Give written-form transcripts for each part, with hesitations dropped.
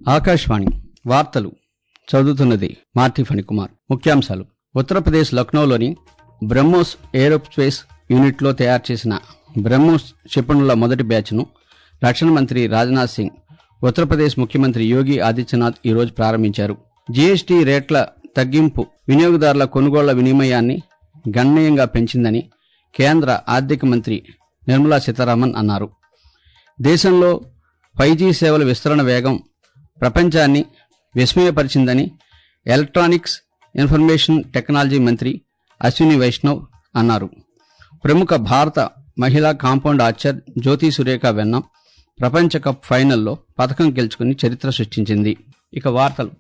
ఆకాశవాణి వార్తలు చదువుతున్నది మార్తి ఫణికుమార్. ముఖ్యాంశాలు. ఉత్తరప్రదేశ్ లక్నోలోని బ్రహ్మోస్ ఏరోస్పేస్ యూనిట్లో తయారు చేసిన బ్రహ్మోస్ క్షిపణుల మొదటి బ్యాచ్ను రక్షణ మంత్రి రాజ్నాథ్ సింగ్, ఉత్తరప్రదేశ్ ముఖ్యమంత్రి యోగి ఆదిత్యనాథ్ ఈరోజు ప్రారంభించారు. జీఎస్టీ రేట్ల తగ్గింపు వినియోగదారుల కొనుగోళ్ల వినిమయాన్ని గణనీయంగా పెంచిందని కేంద్ర ఆర్థిక మంత్రి నిర్మలా సీతారామన్ అన్నారు. దేశంలో 5G సేవల విస్తరణ వేగం ప్రపంచాన్ని విస్మయపరిచిందని ఎలక్ట్రానిక్స్ ఇన్ఫర్మేషన్ టెక్నాలజీ మంత్రి అశ్విని వైష్ణవ్ అన్నారు. ప్రముఖ భారత మహిళా కాంపౌండ్ ఆర్చర్ జ్యోతి సురేఖ వెన్న ప్రపంచ కప్ ఫైనల్లో పతకం గెలుచుకుని చరిత్ర సృష్టించింది. ఇక వార్తలు.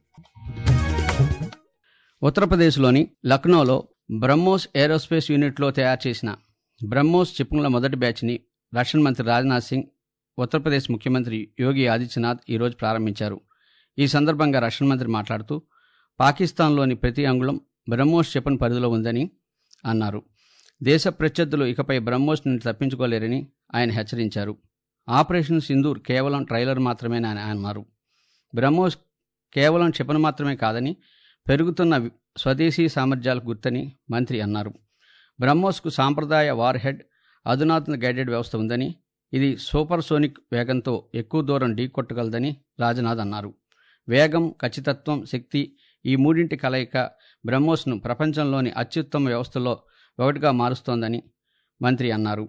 ఉత్తరప్రదేశ్లోని లక్నోలో బ్రహ్మోస్ ఏరోస్పేస్ యూనిట్లో తయారు చేసిన బ్రహ్మోస్ క్షిపణుల మొదటి బ్యాచ్ని రక్షణ మంత్రి రాజ్నాథ్ సింగ్, ఉత్తరప్రదేశ్ ముఖ్యమంత్రి యోగి ఆదిత్యనాథ్ ఈరోజు ప్రారంభించారు. ఈ సందర్భంగా రక్షణ మంత్రి మాట్లాడుతూ పాకిస్తాన్లోని ప్రతి అంగుళం బ్రహ్మోస్ క్షిపణి పరిధిలో ఉందని అన్నారు. దేశ ప్రత్యర్థులు ఇకపై బ్రహ్మోస్ నుండి తప్పించుకోలేరని ఆయన హెచ్చరించారు. ఆపరేషన్ సింధూర్ కేవలం ట్రైలర్ మాత్రమేనని ఆయన అన్నారు. బ్రహ్మోస్ కేవలం క్షిపణి మాత్రమే కాదని, పెరుగుతున్న స్వదేశీ సామర్థ్యాలకు గుర్తని మంత్రి అన్నారు. బ్రహ్మోస్కు సాంప్రదాయ వార్ హెడ్, అధునాతన గైడెడ్ వ్యవస్థ ఉందని, ఇది సూపర్సోనిక్ వేగంతో ఎక్కువ దూరం ఢీకొట్టగలదని రాజ్నాథ్ అన్నారు. వేగం, ఖచ్చితత్వం, శక్తి ఈ మూడింటి కలయిక బ్రహ్మోస్ను ప్రపంచంలోని అత్యుత్తమ వ్యవస్థల్లో ఒకటిగా మారుస్తోందని మంత్రి అన్నారు.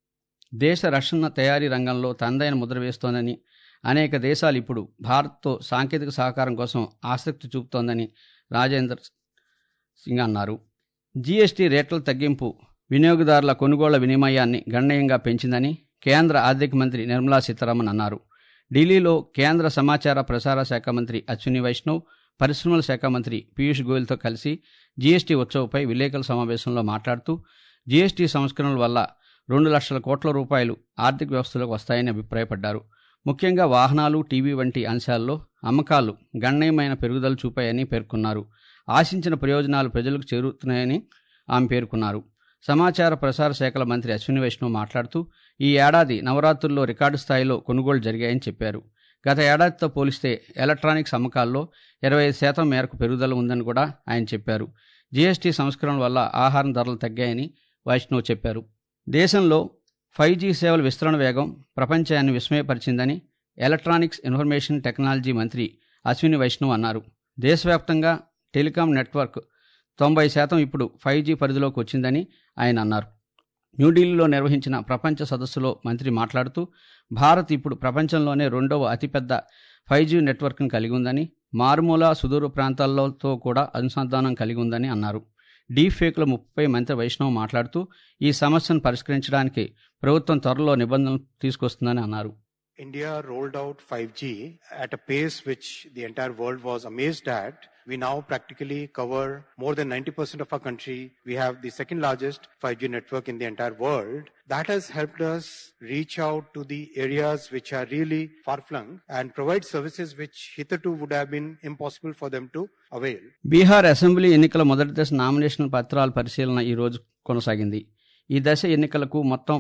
దేశ రక్షణ తయారీ రంగంలో తనదైన ముద్ర వేస్తోందని, అనేక దేశాలు ఇప్పుడు భారత్తో సాంకేతిక సహకారం కోసం ఆసక్తి చూపుతోందని రాజేంద్ర సింగ్ అన్నారు. జీఎస్టీ రేట్ల తగ్గింపు వినియోగదారుల కొనుగోళ్ల వినిమయాన్ని గణనీయంగా పెంచిందని కేంద్ర ఆర్థిక మంత్రి నిర్మలా సీతారామన్ అన్నారు. ఢిల్లీలో కేంద్ర సమాచార ప్రసార శాఖ మంత్రి అశ్విని వైష్ణవ్, పరిశ్రమల శాఖ మంత్రి పీయూష్ గోయల్తో కలిసి జీఎస్టీ ఉత్సవ్పై విలేకరుల సమావేశంలో మాట్లాడుతూ జీఎస్టీ సంస్కరణల వల్ల 2 లక్షల కోట్ల రూపాయలు ఆర్థిక వ్యవస్థలోకి వస్తాయని అభిప్రాయపడ్డారు. ముఖ్యంగా వాహనాలు, టీవీ వంటి అంశాల్లో అమ్మకాలు గణనీయమైన పెరుగుదల చూపాయని పేర్కొన్నారు. ఆశించిన ప్రయోజనాలు ప్రజలకు చేరుతున్నాయని ఆమె పేర్కొన్నారు. సమాచార ప్రసార శాఖల మంత్రి అశ్విని వైష్ణవ్ మాట్లాడుతూ ఈ ఏడాది నవరాత్రుల్లో రికార్డు స్థాయిలో కొనుగోళ్లు జరిగాయని చెప్పారు. గత ఏడాదితో పోలిస్తే ఎలక్ట్రానిక్స్ అమ్మకాల్లో 25% మేరకు పెరుగుదల ఉందని కూడా ఆయన చెప్పారు. జీఎస్టీ సంస్కరణల వల్ల ఆహారం ధరలు తగ్గాయని వైష్ణవ్ చెప్పారు. దేశంలో 5G సేవల విస్తరణ వేగం ప్రపంచాన్ని విస్మయపరిచిందని ఎలక్ట్రానిక్స్ ఇన్ఫర్మేషన్ టెక్నాలజీ మంత్రి అశ్విని వైష్ణవ్ అన్నారు. దేశవ్యాప్తంగా టెలికాం నెట్వర్క్ 90% ఇప్పుడు 5G పరిధిలోకి వచ్చిందని ఆయన అన్నారు. న్యూఢిల్లీలో నిర్వహించిన ప్రపంచ సదస్సులో మంత్రి మాట్లాడుతూ భారత్ ఇప్పుడు ప్రపంచంలోనే 2వ అతిపెద్ద 5G నెట్వర్క్ను కలిగి ఉందని, మారుమూల సుదూర ప్రాంతాలతో కూడా అనుసంధానం కలిగి ఉందని అన్నారు. డీప్ ఫేక్ల ముప్పుపై మంత్రి వైష్ణవ్ మాట్లాడుతూ ఈ సమస్యను పరిష్కరించడానికి ప్రభుత్వం త్వరలో నిబంధనలు తీసుకొస్తుందని అన్నారు. India rolled out 5G at a pace which the entire world was amazed at. We now practically cover more than 90% of our country. We have the second largest 5G network in the entire world. That has helped us reach out to the areas which are really far-flung and provide services which hitherto would have been impossible for them to avail. Bihar assembly ఎన్నికల మొదటి దశ nomination పత్రాల పరిశీలన ఈ రోజు కొనసాగింది. ఈ దశ ఎన్నికలకు మొత్తం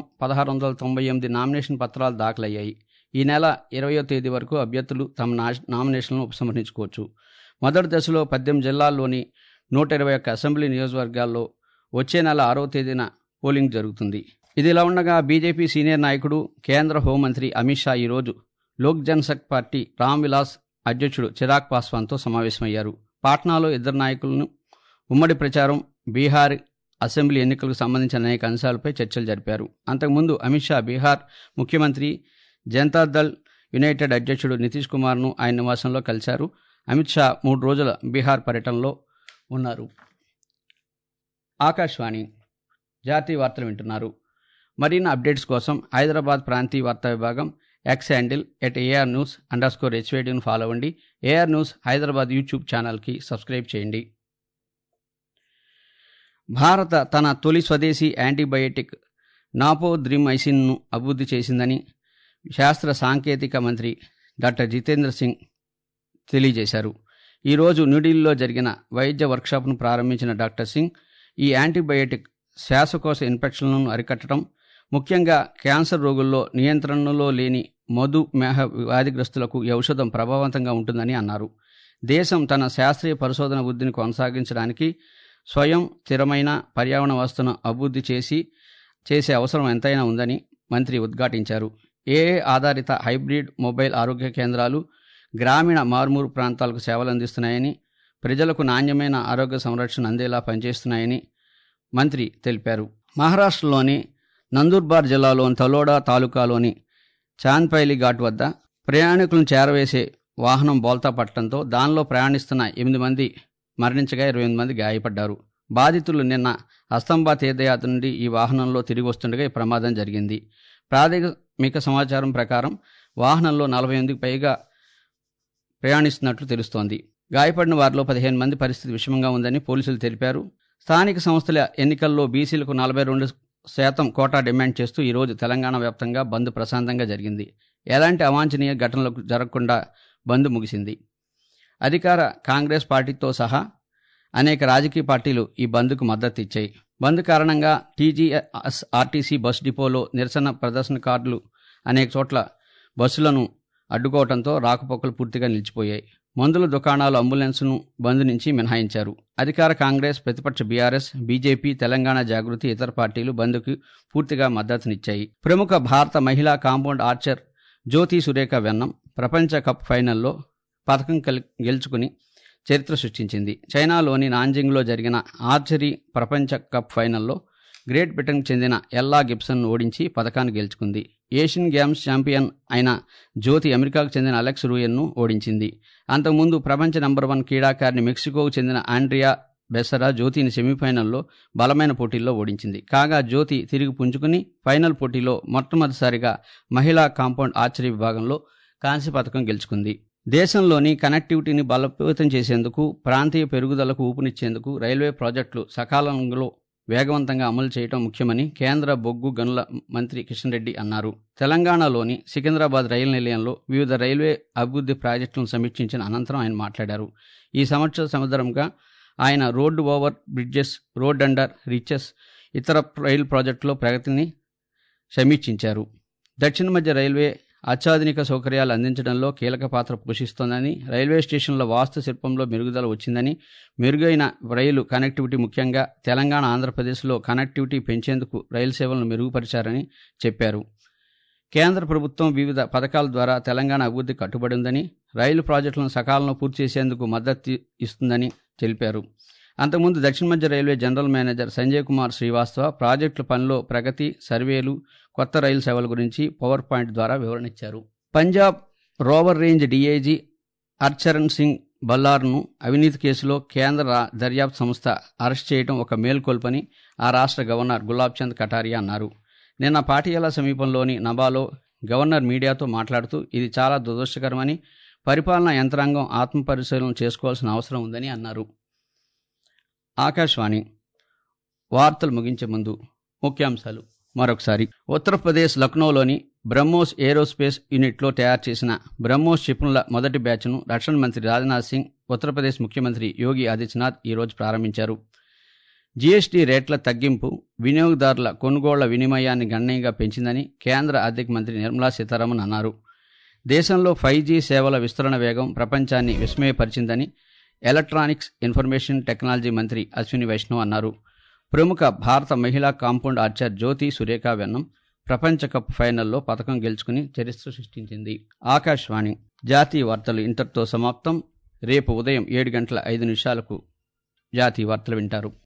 1698 నామినేషన్ పత్రాలు దాఖలయ్యాయి. ఈ నెల 20వ తేదీ వరకు అభ్యర్థులు తమ నామినేషన్లను ఉపసంహరించుకోవచ్చు. మొదటి దశలో 18 జిల్లాల్లోని 121 అసెంబ్లీ నియోజకవర్గాల్లో వచ్చే నెల 6వ తేదీన పోలింగ్ జరుగుతుంది. ఇదిలా ఉండగా బీజేపీ సీనియర్ నాయకుడు, కేంద్ర హోంమంత్రి అమిత్ షా ఈరోజు లోక్ జనశక్తి పార్టీ రామ్ విలాస్ అధ్యక్షుడు చిరాగ్ పాస్వాన్తో సమావేశమయ్యారు. పాట్నాలో ఇద్దరు నాయకులను ఉమ్మడి ప్రచారం, బీహార్ అసెంబ్లీ ఎన్నికలకు సంబంధించిన అనేక అంశాలపై చర్చలు జరిపారు. అంతకుముందు అమిత్ షా బీహార్ ముఖ్యమంత్రి, జనతాదళ్ యునైటెడ్ అధ్యక్షుడు నితీష్ కుమార్ను ఆయన నివాసంలో కలిశారు. అమిత్ షా 3 రోజుల బీహార్ పర్యటనలో ఉన్నారు. ఆకాశవాణి జాతీయ వార్తలు వింటున్నారు. మరిన్ని అప్డేట్స్ కోసం హైదరాబాద్ ప్రాంతీయ వార్తా విభాగం ఎక్స్ హ్యాండిల్ @ARnews_HVDను ఫాలో అవ్వండి. AR న్యూస్ హైదరాబాద్ యూట్యూబ్ ఛానల్కి సబ్స్క్రైబ్ చేయండి. భారత తన తొలి స్వదేశీ యాంటీబయోటిక్ నాపోద్రిమైసిన్ను అభివృద్ధి చేసిందని శాస్త్ర సాంకేతిక మంత్రి డాక్టర్ జితేంద్ర సింగ్ తెలియజేశారు. ఈరోజు న్యూఢిల్లీలో జరిగిన వైద్య వర్క్షాప్ను ప్రారంభించిన డాక్టర్ సింగ్ ఈ యాంటీబయోటిక్ శ్వాసకోశ ఇన్ఫెక్షన్లను అరికట్టడం, ముఖ్యంగా క్యాన్సర్ రోగుల్లో నియంత్రణలో లేని మధుమేహ వ్యాధిగ్రస్తులకు ఈ ఔషధం ప్రభావవంతంగా ఉంటుందని అన్నారు. దేశం తన శాస్త్రీయ పరిశోధన వృద్ధిని కొనసాగించడానికి స్వయం స్థిరమైన పర్యావరణ వ్యవస్థను అభివృద్ధి చేసే అవసరం ఎంతైనా ఉందని మంత్రి ఉద్ఘాటించారు. ఏఐ ఆధారిత హైబ్రిడ్ మొబైల్ ఆరోగ్య కేంద్రాలు గ్రామీణ మారుమూరు ప్రాంతాలకు సేవలు అందిస్తున్నాయని, ప్రజలకు నాణ్యమైన ఆరోగ్య సంరక్షణ అందేలా పనిచేస్తున్నాయని మంత్రి తెలిపారు. మహారాష్ట్రలోని నందూర్బార్ జిల్లాలోని తలోడా తాలూకాలోని చాంద్పైలి ఘాట్ వద్ద ప్రయాణికులను చేరవేసే వాహనం బోల్తా పట్టడంతో దానిలో ప్రయాణిస్తున్న 8 మంది మరణించగా 28 మంది గాయపడ్డారు. బాధితులు నిన్న అస్తంబా తీర్థయాత్ర నుండి ఈ వాహనంలో తిరిగి వస్తుండగా ఈ ప్రమాదం జరిగింది. ప్రాథమిక సమాచారం ప్రకారం వాహనంలో 48కి పైగా ప్రయాణిస్తున్నట్లు తెలుస్తోంది. గాయపడిన వారిలో 15 మంది పరిస్థితి విషమంగా ఉందని పోలీసులు తెలిపారు. స్థానిక సంస్థల ఎన్నికల్లో బీసీలకు 42% కోటా డిమాండ్ చేస్తూ ఈరోజు తెలంగాణ వ్యాప్తంగా బంద్ ప్రశాంతంగా జరిగింది. ఎలాంటి అవాంఛనీయ ఘటనలు జరగకుండా బంద్ ముగిసింది. అధికార కాంగ్రెస్ పార్టీతో సహా అనేక రాజకీయ పార్టీలు ఈ బంద్కు మద్దతు ఇచ్చాయి. బంద్ కారణంగా టీజీఎస్ఆర్టీసీ బస్ డిపోలో నిరసన ప్రదర్శనకారులు అనేక చోట్ల బస్సులను అడ్డుకోవడంతో రాకపోకలు పూర్తిగా నిలిచిపోయాయి. మందుల దుకాణాలు, అంబులెన్స్ను బంద్ నుంచి మినహాయించారు. అధికార కాంగ్రెస్, ప్రతిపక్ష బీఆర్ఎస్, బీజేపీ, తెలంగాణ జాగృతి ఇతర పార్టీలు బంద్కు పూర్తిగా మద్దతునిచ్చాయి. ప్రముఖ భారత మహిళా కాంపౌండ్ ఆర్చర్ జ్యోతి సురేఖ వెన్నం ప్రపంచ కప్ ఫైనల్లో పతకం గెలుచుకుని చరిత్ర సృష్టించింది. చైనాలోని నాంజింగ్లో జరిగిన ఆర్చరీ ప్రపంచ కప్ ఫైనల్లో గ్రేట్ బ్రిటన్కు చెందిన ఎల్లా గిబ్సన్ను ఓడించి పతకాన్ని గెలుచుకుంది. ఏషియన్ గేమ్స్ ఛాంపియన్ అయిన జ్యోతి అమెరికాకు చెందిన అలెక్స్ రూయన్ను ఓడించింది. అంతకుముందు ప్రపంచ నంబర్ 1 క్రీడాకారిణి మెక్సికోకు చెందిన ఆండ్రియా బెసరా జ్యోతిని సెమీఫైనల్లో బలమైన పోటీల్లో ఓడించింది. కాగా జ్యోతి తిరిగి పుంజుకుని ఫైనల్ పోటీలో మొట్టమొదటిసారిగా మహిళా కాంపౌండ్ ఆర్చరీ విభాగంలో కాంస్య పతకం గెలుచుకుంది. దేశంలోని కనెక్టివిటీని బలోపేతం చేసేందుకు, ప్రాంతీయ పెరుగుదలకు ఊపునిచ్చేందుకు రైల్వే ప్రాజెక్టులు సకాలంలో వేగవంతంగా అమలు చేయడం ముఖ్యమని కేంద్ర బొగ్గు గనుల మంత్రి కిషన్ రెడ్డి అన్నారు. తెలంగాణలోని సికింద్రాబాద్ రైలు నిలయంలో వివిధ రైల్వే అభివృద్ధి ప్రాజెక్టులను సమీక్షించిన అనంతరం ఆయన మాట్లాడారు. ఈ సంవత్సరంగా ఆయన road over bridges, road under bridges, ఇతర రైలు ప్రాజెక్టుల ప్రగతిని సమీక్షించారు. దక్షిణ మధ్య రైల్వే అత్యాధునిక సౌకర్యాలు అందించడంలో కీలక పాత్ర పోషిస్తోందని, రైల్వే స్టేషన్ల వాస్తు శిల్పంలో మెరుగుదల వచ్చిందని, మెరుగైన రైలు కనెక్టివిటీ ముఖ్యంగా తెలంగాణ, ఆంధ్రప్రదేశ్లో కనెక్టివిటీ పెంచేందుకు రైలు సేవలను మెరుగుపరిచారని చెప్పారు. కేంద్ర ప్రభుత్వం వివిధ పథకాల ద్వారా తెలంగాణ అభివృద్ధి కట్టుబడి ఉందని, రైలు ప్రాజెక్టులను సకాలంలో పూర్తి చేసేందుకు మద్దతు ఇస్తుందని తెలిపారు. అంతకుముందు దక్షిణ మధ్య railway general manager Sanjay Kumar Srivastava ప్రాజెక్టుల పనిలో ప్రగతి, సర్వేలు, కొత్త రైలు సేవల గురించి పవర్ పాయింట్ ద్వారా వివరణిచ్చారు. పంజాబ్ రోవర్ రేంజ్ డీఐజీ హర్చరణ్ సింగ్ బల్లార్ను అవినీతి కేసులో కేంద్ర దర్యాప్తు సంస్థ అరెస్ట్ చేయడం ఒక మేల్కొల్పని ఆ రాష్ట్ర గవర్నర్ గులాబ్ చంద్ కటారియా అన్నారు. నిన్న పాటియాలా సమీపంలోని నబాలో గవర్నర్ మీడియాతో మాట్లాడుతూ ఇది చాలా దురదృష్టకరమని, పరిపాలనా యంత్రాంగం ఆత్మపరిశీలన చేసుకోవాల్సిన అవసరం ఉందని అన్నారు. ఆకాశవాణి వార్తలు ముగించే ముందు ముఖ్యాంశాలు మరొకసారి. ఉత్తరప్రదేశ్ లక్నోలోని బ్రహ్మోస్ ఏరోస్పేస్ యూనిట్లో తయారు చేసిన బ్రహ్మోస్ క్షిపణుల మొదటి బ్యాచ్ను రక్షణ మంత్రి రాజ్నాథ్ సింగ్, ఉత్తరప్రదేశ్ ముఖ్యమంత్రి యోగి ఆదిత్యనాథ్ ఈరోజు ప్రారంభించారు. జీఎస్టీ రేట్ల తగ్గింపు వినియోగదారుల కొనుగోళ్ల వినిమయాన్ని గణనీయంగా పెంచిందని కేంద్ర ఆర్థిక మంత్రి నిర్మలా సీతారామన్ అన్నారు. దేశంలో 5G సేవల విస్తరణ వేగం ప్రపంచాన్ని విస్మయపరిచిందని ఎలక్ట్రానిక్స్ ఇన్ఫర్మేషన్ టెక్నాలజీ మంత్రి అశ్విని వైష్ణవ్ అన్నారు. ప్రముఖ భారత మహిళా కాంపౌండ్ ఆర్చర్ జ్యోతి సురేఖ వెన్నం ప్రపంచ కప్ ఫైనల్లో పతకం గెలుచుకుని చరిత్ర సృష్టించింది. ఆకాశవాణి జాతీయ వార్తలు ఇంతటితో సమాప్తం. రేపు ఉదయం 7:05 జాతీయ వార్తలు వింటారు.